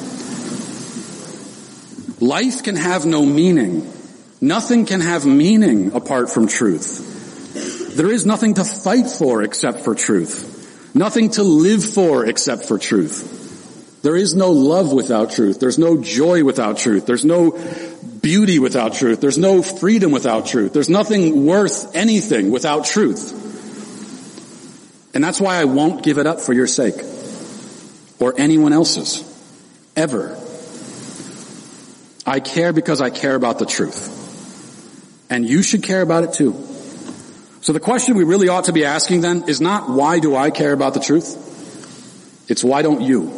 Life can have no meaning. Nothing can have meaning apart from truth. There is nothing to fight for except for truth. Nothing to live for except for truth. There is no love without truth. There's no joy without truth. There's no beauty without truth. There's no freedom without truth. There's nothing worth anything without truth. And that's why I won't give it up for your sake or anyone else's, ever. I care because I care about the truth. And you should care about it too. So the question we really ought to be asking then is not why do I care about the truth? It's why don't you?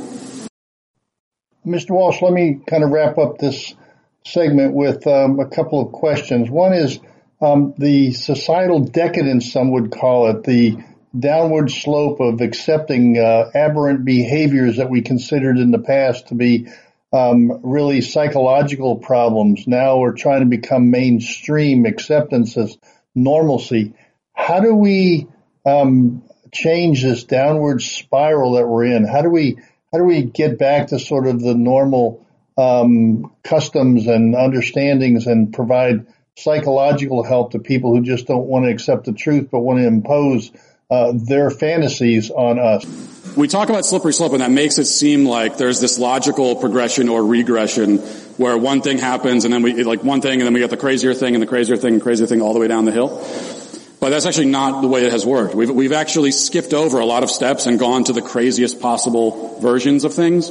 Mister Walsh, let me kind of wrap up this segment with um, a couple of questions. One is um, the societal decadence, some would call it, the downward slope of accepting uh, aberrant behaviors that we considered in the past to be um, really psychological problems. Now we're trying to become mainstream acceptance as normalcy. How do we um, change this downward spiral that we're in? How do we how do we get back to sort of the normal um, customs and understandings and provide psychological help to people who just don't want to accept the truth but want to impose Uh, their fantasies on us? We talk about slippery slope, and that makes it seem like there's this logical progression or regression where one thing happens and then we, like one thing and then we get the crazier thing and the crazier thing and crazier thing all the way down the hill. But that's actually not the way it has worked. We've, we've actually skipped over a lot of steps and gone to the craziest possible versions of things.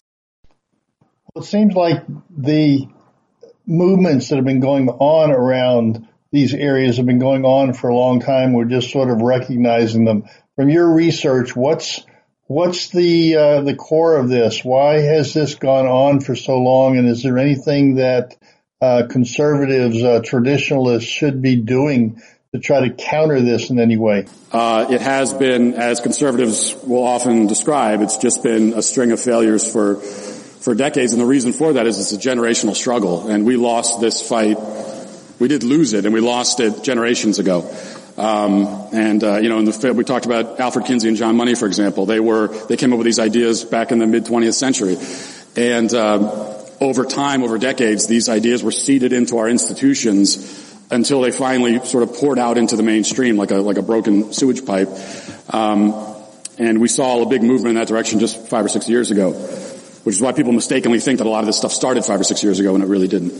Well, it seems like the movements that have been going on around these areas have been going on for a long time. We're just sort of recognizing them. From your research, what's what's the uh, the core of this? Why has this gone on for so long? And is there anything that uh, conservatives, uh, traditionalists should be doing to try to counter this in any way? Uh, it has been, as conservatives will often describe, it's just been a string of failures for for decades. And the reason for that is it's a generational struggle. And we lost this fight. We did lose it, and we lost it generations ago. Um, and uh, you know, in the, we talked about Alfred Kinsey and John Money, for example. They were they came up with these ideas back in the mid twentieth century, and uh, over time, over decades, these ideas were seeded into our institutions until they finally sort of poured out into the mainstream like a like a broken sewage pipe. Um, and we saw a big movement in that direction just five or six years ago, which is why people mistakenly think that a lot of this stuff started five or six years ago, and it really didn't.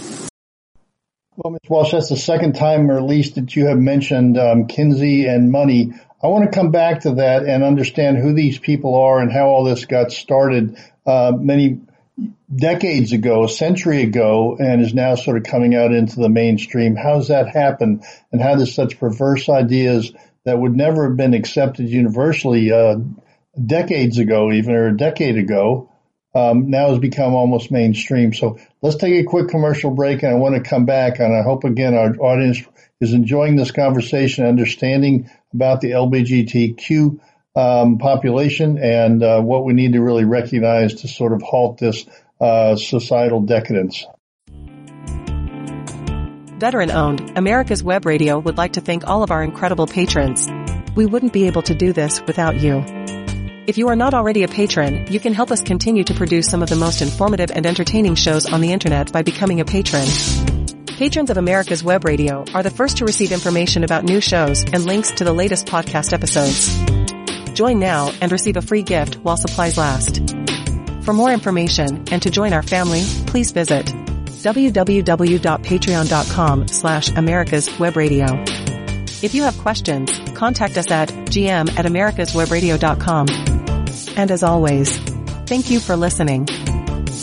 Well, Mister Walsh, that's the second time, or at least, that you have mentioned um, Kinsey and Money. I want to come back to that and understand who these people are and how all this got started uh, many decades ago, a century ago, and is now sort of coming out into the mainstream. How does that happen? And how does such perverse ideas that would never have been accepted universally uh, decades ago, even, or a decade ago, Um, now has become almost mainstream? So let's take a quick commercial break, and I want to come back, and I hope, again, our audience is enjoying this conversation, understanding about the L G B T Q um, population and uh, what we need to really recognize to sort of halt this uh, societal decadence. Veteran-owned, America's Web Radio would like to thank all of our incredible patrons. We wouldn't be able to do this without you. If you are not already a patron, you can help us continue to produce some of the most informative and entertaining shows on the internet by becoming a patron. Patrons of America's Web Radio are the first to receive information about new shows and links to the latest podcast episodes. Join now and receive a free gift while supplies last. For more information and to join our family, please visit w w w dot patreon dot com slash America's Web Radio. If you have questions, contact us at g m at americas web radio dot com. And as always, thank you for listening.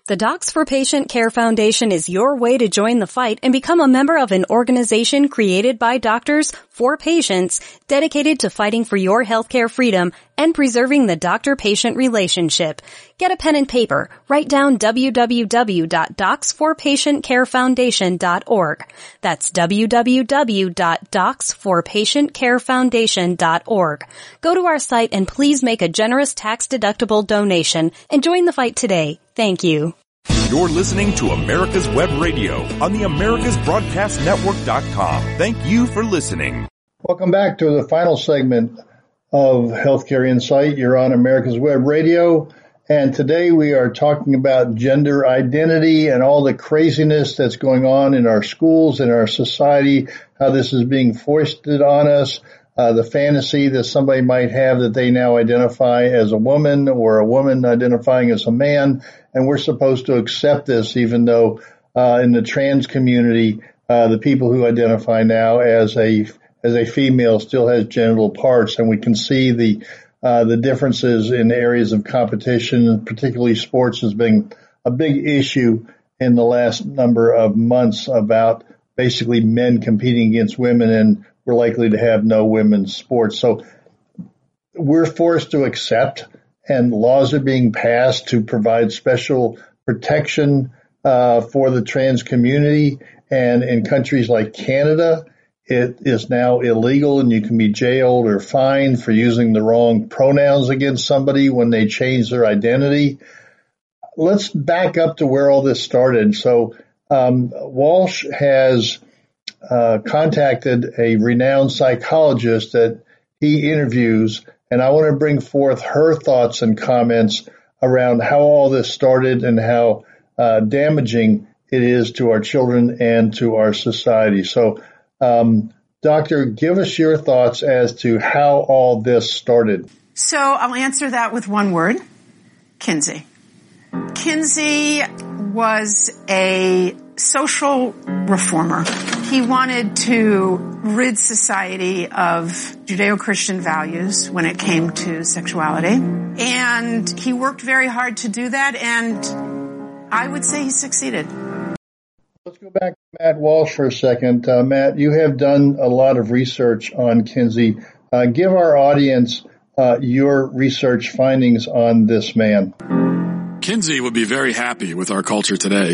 The Docs for Patient Care Foundation is your way to join the fight and become a member of an organization created by doctors for patients dedicated to fighting for your healthcare freedom and preserving the doctor-patient relationship. Get a pen and paper. Write down w w w dot docs for patient care foundation dot org. That's w w w dot docs for patient care foundation dot org. Go to our site and please make a generous tax-deductible donation and join the fight today. Thank you. You're listening to America's Web Radio on the Americas Broadcast Network dot com. Thank you for listening. Welcome back to the final segment of Healthcare Insight. You're on America's Web Radio, and today we are talking about gender identity and all the craziness that's going on in our schools, in our society, how this is being foisted on us. Uh, the fantasy that somebody might have that they now identify as a woman or a woman identifying as a man, and we're supposed to accept this even though uh, in the trans community, uh, the people who identify now as a as a female still has genital parts, and we can see the uh, the differences in areas of competition, particularly sports, has been a big issue in the last number of months about basically men competing against women, and we're likely to have no women's sports. So we're forced to accept, and laws are being passed to provide special protection uh, for the trans community. And in countries like Canada, it is now illegal, and you can be jailed or fined for using the wrong pronouns against somebody when they change their identity. Let's back up to where all this started. So um, Walsh has Uh, contacted a renowned psychologist that he interviews, and I want to bring forth her thoughts and comments around how all this started and how uh, damaging it is to our children and to our society. So, um, Doctor, give us your thoughts as to how all this started. So I'll answer that with one word: Kinsey. Kinsey was a social reformer. He wanted to rid society of Judeo-Christian values when it came to sexuality. And he worked very hard to do that, and I would say he succeeded. Let's go back to Matt Walsh for a second. Uh, Matt, you have done a lot of research on Kinsey. Uh, give our audience uh, your research findings on this man. Kinsey would be very happy with our culture today.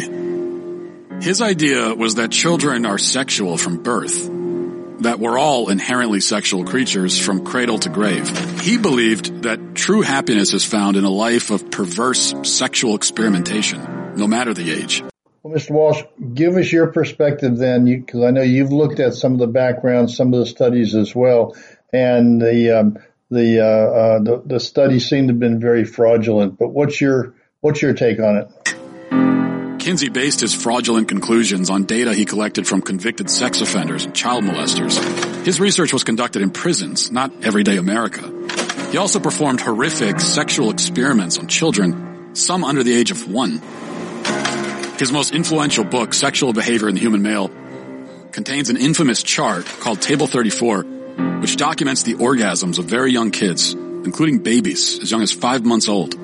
His idea was that children are sexual from birth, that we're all inherently sexual creatures from cradle to grave. He believed that true happiness is found in a life of perverse sexual experimentation, no matter the age. Well, Mister Walsh, give us your perspective then, because I know you've looked at some of the background, some of the studies as well, and the um, the, uh, uh, the the studies seem to have been very fraudulent. But what's your what's your take on it? Kinsey based his fraudulent conclusions on data he collected from convicted sex offenders and child molesters. His research was conducted in prisons, not everyday America. He also performed horrific sexual experiments on children, some under the age of one. His most influential book, Sexual Behavior in the Human Male, contains an infamous chart called Table thirty-four, which documents the orgasms of very young kids, including babies as young as five months old.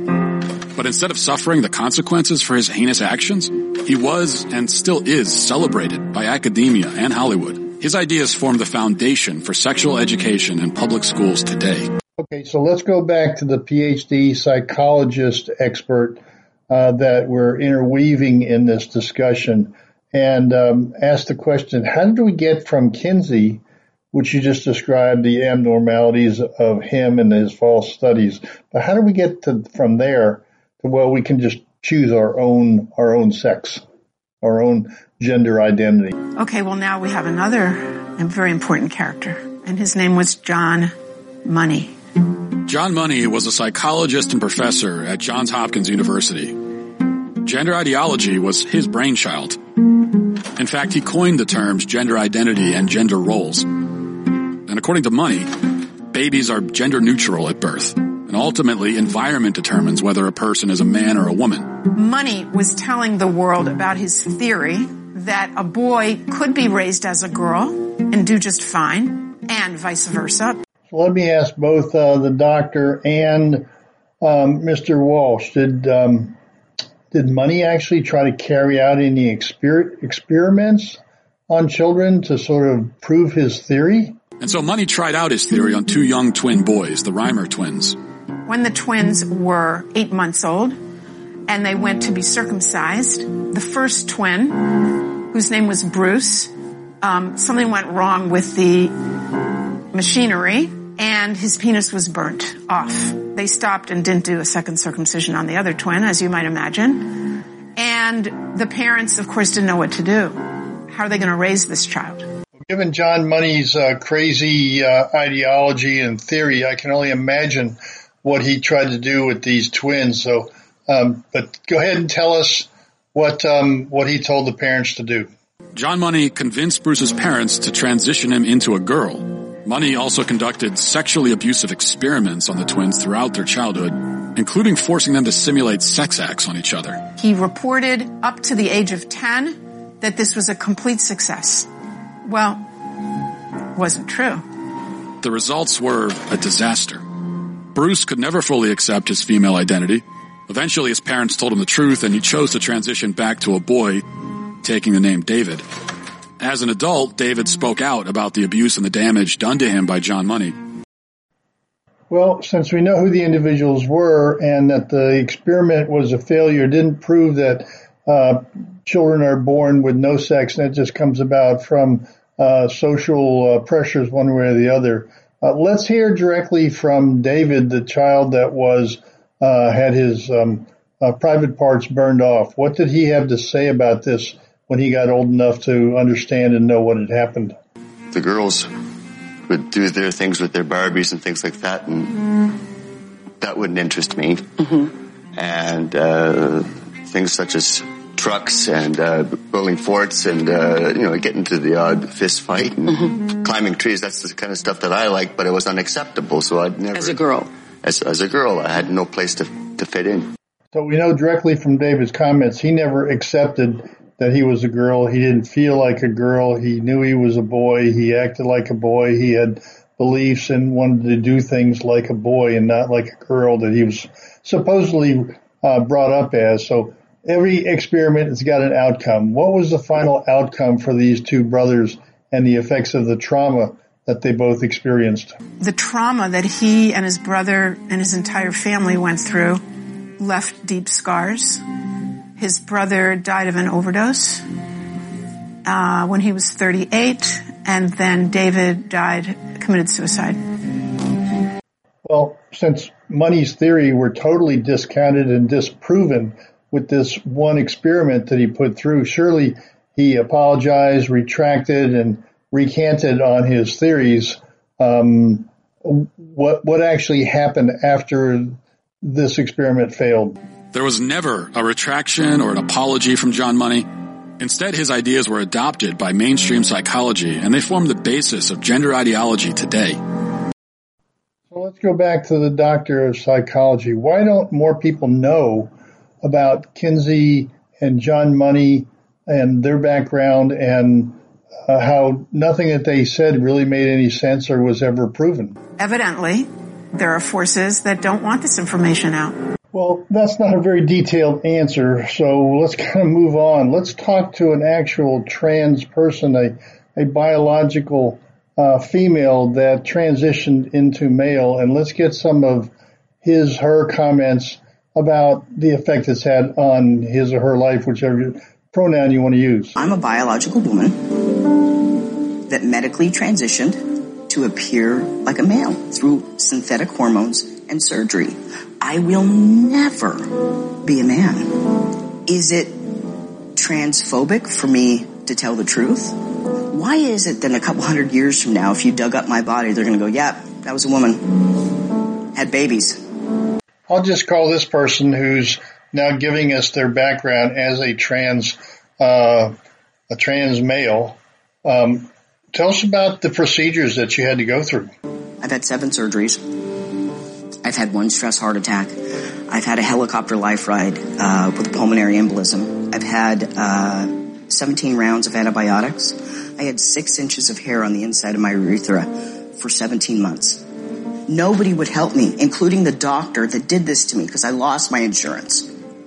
But instead of suffering the consequences for his heinous actions, he was and still is celebrated by academia and Hollywood. His ideas form the foundation for sexual education in public schools today. Okay, so let's go back to the P H D psychologist expert uh, that we're interweaving in this discussion, and um, ask the question, how did we get from Kinsey, which you just described, the abnormalities of him and his false studies, but how did we get to from there? Well, we can just choose our own our own sex, our own gender identity. Okay, well, now we have another very important character, and his name was John Money. John Money was a psychologist and professor at Johns Hopkins University. Gender ideology was his brainchild. In fact, he coined the terms gender identity and gender roles. And according to Money, babies are gender neutral at birth. And ultimately, environment determines whether a person is a man or a woman. Money was telling the world about his theory that a boy could be raised as a girl and do just fine, and vice versa. So let me ask both uh, the doctor and um, Mister Walsh, did um, did Money actually try to carry out any exper- experiments on children to sort of prove his theory? And so Money tried out his theory on two young twin boys, the Reimer twins. When the twins were eight months old and they went to be circumcised, the first twin, whose name was Bruce, um, something went wrong with the machinery and his penis was burnt off. They stopped and didn't do a second circumcision on the other twin, as you might imagine. And the parents, of course, didn't know what to do. How are they going to raise this child? Given John Money's uh, crazy uh, ideology and theory, I can only imagine what he tried to do with these twins. So, um, but go ahead and tell us what um, what he told the parents to do. John Money convinced Bruce's parents to transition him into a girl. Money also conducted sexually abusive experiments on the twins throughout their childhood, including forcing them to simulate sex acts on each other. He reported up to the age of ten that this was a complete success. Well, wasn't true. The results were a disaster. Bruce could never fully accept his female identity. Eventually, his parents told him the truth, and he chose to transition back to a boy, taking the name David. As an adult, David spoke out about the abuse and the damage done to him by John Money. Well, since we know who the individuals were and that the experiment was a failure, didn't prove that uh, children are born with no sex and it just comes about from uh, social uh, pressures one way or the other. Uh, let's hear directly from David, the child that was uh, had his um, uh, private parts burned off. What did he have to say about this when he got old enough to understand and know what had happened? The girls would do their things with their Barbies and things like that, and mm-hmm. that wouldn't interest me. Mm-hmm. And uh, things such as trucks and uh, building forts and, uh, you know, getting to the odd fist fight and mm-hmm. climbing trees, that's the kind of stuff that I like, but it was unacceptable, so I'd never... As a girl? As, as a girl, I had no place to, to fit in. So we know directly from David's comments, he never accepted that he was a girl. He didn't feel like a girl. He knew he was a boy. He acted like a boy. He had beliefs and wanted to do things like a boy and not like a girl that he was supposedly uh, brought up as. So every experiment has got an outcome. What was the final outcome for these two brothers and the effects of the trauma that they both experienced? The trauma that he and his brother and his entire family went through left deep scars. His brother died of an overdose uh, when he was thirty-eight, and then David died, committed suicide. Well, since Money's theory were totally discounted and disproven with this one experiment that he put through, surely he apologized, retracted, and recanted on his theories. Um, what what actually happened after this experiment failed? There was never a retraction or an apology from John Money. Instead, his ideas were adopted by mainstream psychology, and they form the basis of gender ideology today. So let's go back to the doctor of psychology. Why don't more people know about Kinsey and John Money and their background and uh, how nothing that they said really made any sense or was ever proven? Evidently, there are forces that don't want this information out. Well, that's not a very detailed answer, so let's kind of move on. Let's talk to an actual trans person, a, a biological uh, female that transitioned into male, and let's get some of his, her comments about the effect it's had on his or her life, whichever pronoun you want to use. I'm a biological woman that medically transitioned to appear like a male through synthetic hormones and surgery. I will never be a man. Is it transphobic for me to tell the truth? Why is it that in a couple hundred years from now, if you dug up my body, they're going to go, yeah, that was a woman, had babies? I'll just call this person who's now giving us their background as a trans, uh, a trans male. Um, tell us about the procedures that you had to go through. I've had seven surgeries. I've had one stress heart attack. I've had a helicopter life ride uh, with a pulmonary embolism. I've had uh, seventeen rounds of antibiotics. I had six inches of hair on the inside of my urethra for seventeen months. Nobody would help me, including the doctor that did this to me because I lost my insurance.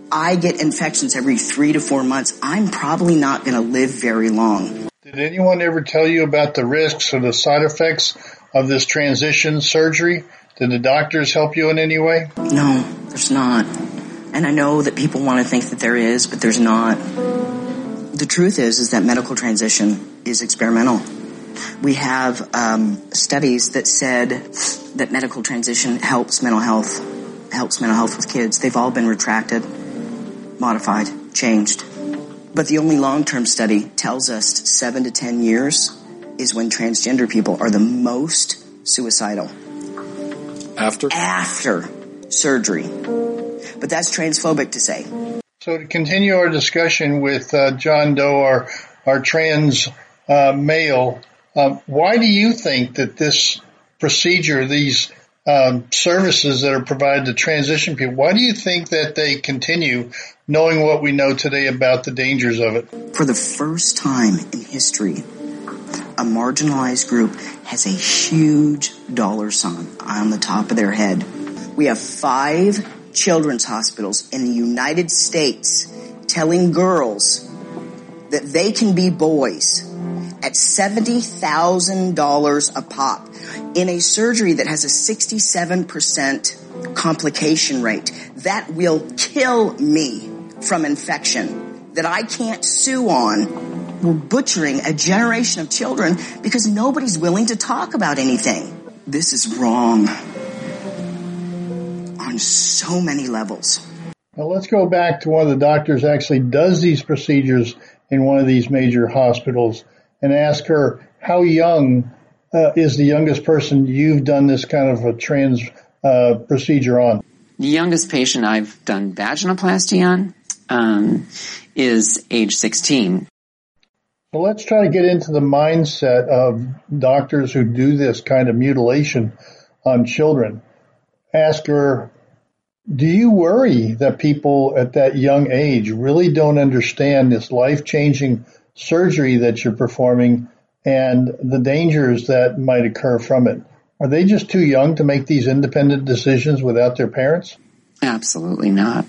I get infections every three to four months. I'm probably not going to live very long. Did anyone ever tell you about the risks or the side effects of this transition surgery? Did the doctors help you in any way? No, there's not. And I know that people want to think that there is, but there's not. The truth is, is that medical transition is experimental. We have um, studies that said that medical transition helps mental health, helps mental health with kids. They've all been retracted, modified, changed. But the only long-term study tells us seven to ten years is when transgender people are the most suicidal. After? After surgery. But that's transphobic to say. So to continue our discussion with uh, John Doe, our, our trans uh, male, uh, why do you think that this procedure, these um, services that are provided to transition people, why do you think that they continue knowing what we know today about the dangers of it? For the first time in history, a marginalized group has a huge dollar sign on the top of their head. We have five children's hospitals in the United States telling girls that they can be boys at seventy thousand dollars a pop in a surgery that has a sixty-seven percent complication rate. That will kill me from infection that I can't sue on. We're butchering a generation of children because nobody's willing to talk about anything. This is wrong on so many levels. Now let's go back to one of the doctors who actually does these procedures in one of these major hospitals and ask her, how young uh, is the youngest person you've done this kind of a trans uh, procedure on? The youngest patient I've done vaginoplasty on um, is age sixteen. Well, let's try to get into the mindset of doctors who do this kind of mutilation on children. Ask her, do you worry that people at that young age really don't understand this life-changing surgery that you're performing and the dangers that might occur from it? Are they just too young to make these independent decisions without their parents? Absolutely not.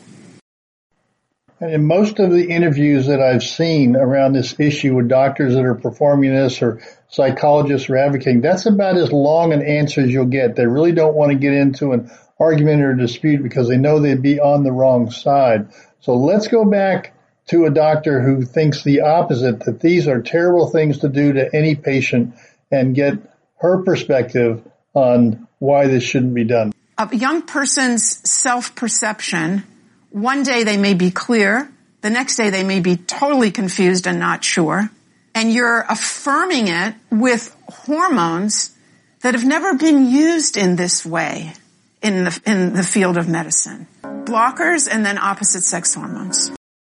And in most of the interviews that I've seen around this issue with doctors that are performing this or psychologists or advocating, that's about as long an answer as you'll get. They really don't want to get into an argument or dispute because they know they'd be on the wrong side. So let's go back to a doctor who thinks the opposite, that these are terrible things to do to any patient, and get her perspective on why this shouldn't be done. A young person's self-perception, one day they may be clear, the next day they may be totally confused and not sure, and you're affirming it with hormones that have never been used in this way in the, in the field of medicine. Blockers and then opposite sex hormones.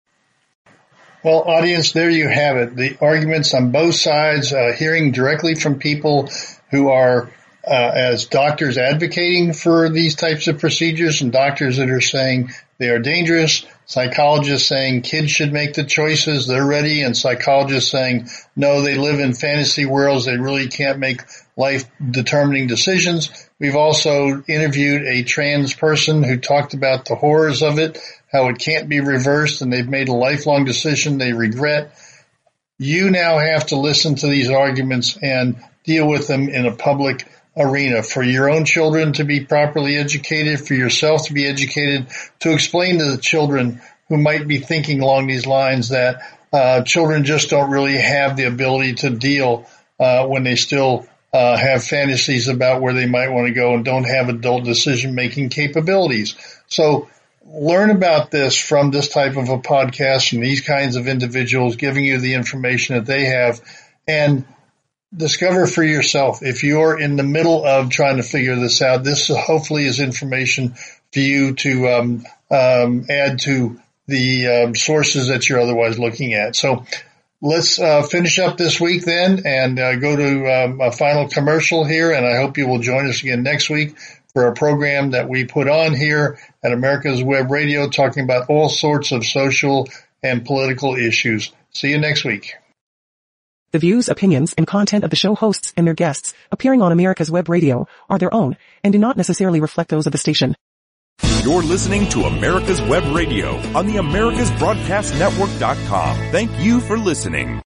Well, audience, there you have it. The arguments on both sides, uh, hearing directly from people who are, uh, as doctors advocating for these types of procedures, and doctors that are saying they are dangerous, psychologists saying kids should make the choices, they're ready, and psychologists saying, no, they live in fantasy worlds, they really can't make life-determining decisions. We've also interviewed a trans person who talked about the horrors of it, how it can't be reversed, and they've made a lifelong decision they regret. You now have to listen to these arguments and deal with them in a public arena for your own children to be properly educated, for yourself to be educated, to explain to the children who might be thinking along these lines that uh, children just don't really have the ability to deal uh, when they still uh, have fantasies about where they might want to go and don't have adult decision-making capabilities. So learn about this from this type of a podcast and these kinds of individuals giving you the information that they have, and discover for yourself. If you're in the middle of trying to figure this out, this hopefully is information for you to um, um, add to the um, sources that you're otherwise looking at. So let's uh, finish up this week then and uh, go to um, a final commercial here, and I hope you will join us again next week for a program that we put on here at America's Web Radio talking about all sorts of social and political issues. See you next week. The views, opinions, and content of the show hosts and their guests appearing on America's Web Radio are their own and do not necessarily reflect those of the station. You're listening to America's Web Radio on the Americas Broadcast Network dot com. Thank you for listening.